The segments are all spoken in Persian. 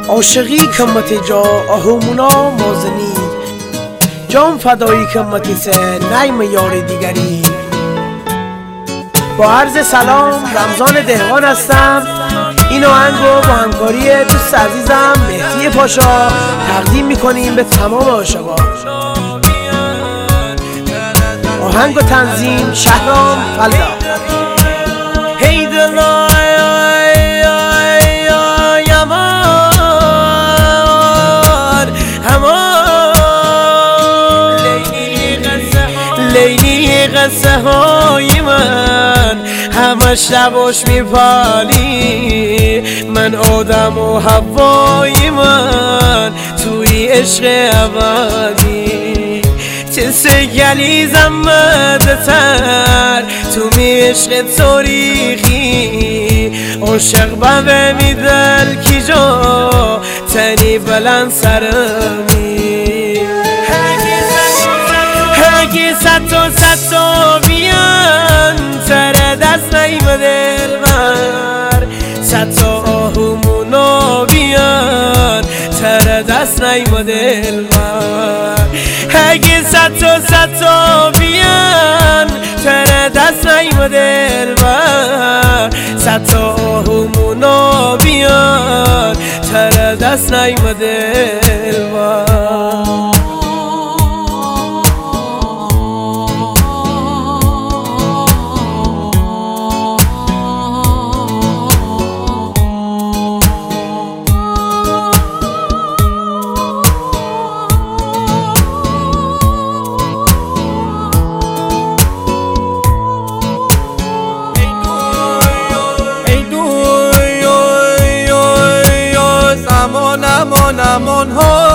عاشقی کمت جا آهومونا مازنی جام فدایی کمتی سه نیم یار دیگری. با عرض سلام، رمضان دهقان هستم. این آهنگو با همکاری دوست عزیزم مهدی پاشا تقدیم میکنیم به تمام عاشقا. آهنگ و تنظیم شهرام فلدا. لیلی قصه های من همه شباش میپالی، من آدم و هوای من توی عشق ابدی. چه گلیزم مدتر تو می عشق تاریخی، عاشق به میدل کی جا تنی بلند سرمی. اگه صد تا بیان تر دست نیم دل بر، صد تا آهومونا بیان تر دست نیم دل بر. اگه صد تا بیان تر دست نیم دل بر، صد تا آهومونا بیان تر دست نیم دل بر. نمان ها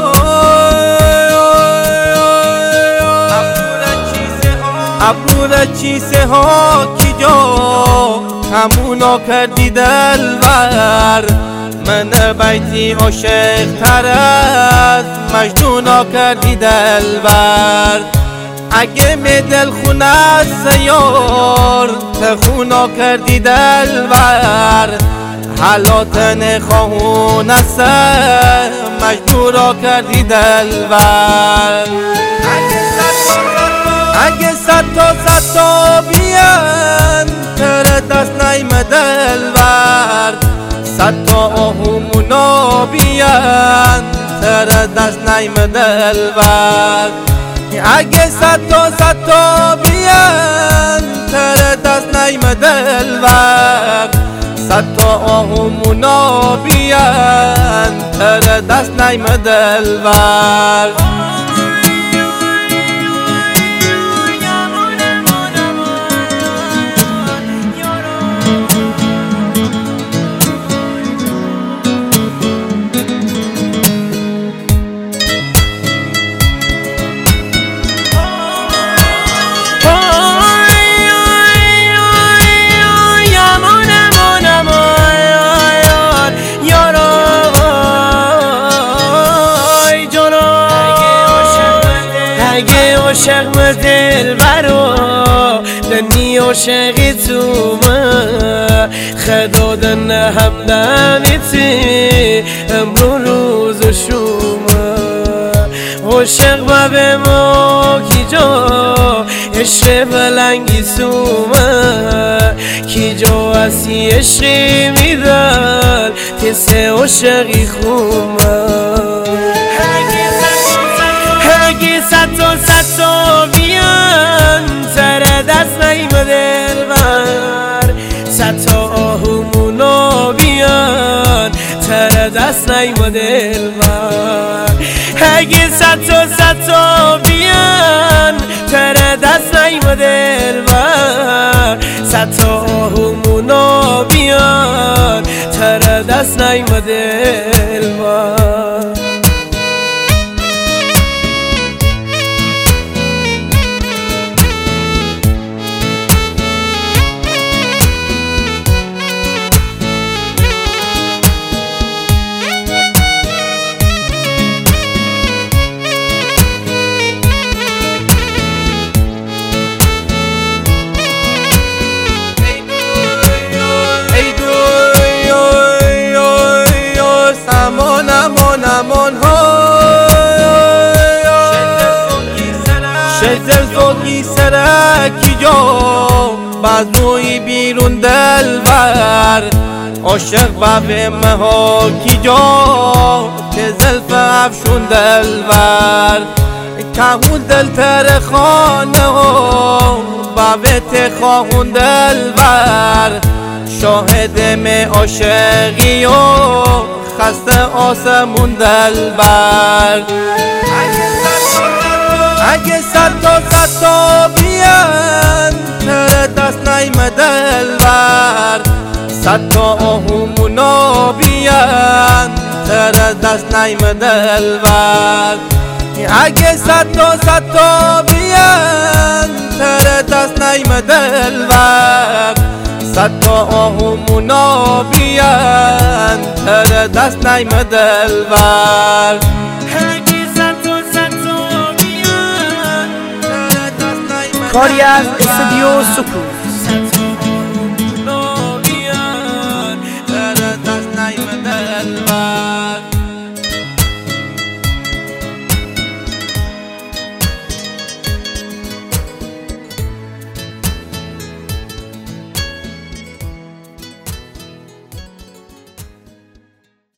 ابرو چیسه ها کی جا همونا کردی دلبر. من بیتی عاشق تر از مجنونا کردی دلبر. اگه می دل خونه سیار تخونا کردی دلبر. حالاتن خواهون است مجبورا کردی دلبر. اگه صد تا بیان تر دست نیم دلبر، صد تا آهومونا بیان تر دست نیم دلبر. اگه صد تا بیان تر دست نیم دلبر، صد تا آهومونا بیان تر دست نیم دلبر. اگه عاشق دل برو دنی عاشقی تو من خدادن همدمیتی امرو روز و شومه. عاشق به ما کی جا عشق بلنگی سومه، کی جا اسی عشقی میدن تسه عاشقی خومه. اگه صد تا بیان تر دست نیم دل بر، صد تا آهومونا بیان تر دست نیم دل بر. اگه صد تا بیان تر دست نیم دل بر، صد تا آهومونا بیان تر دست نیم دل بر. جا بازوی بیرون دلبر عاشق بابه مها کی جا که زلف افشون دلبر کهون دل تر خانه و بابه تخواهون دلبر شاهد می عاشقی و خسته آسمون دلبر اگه صد تا بیان تر دست نیم دلبر صد تا آهومونا بیان تر دست نیم دلبر اگه صد تا بیان تر دست نیم دلبر صد تا آهومونا بیان تر دست نیم دلبر کاری از استودیو سکوت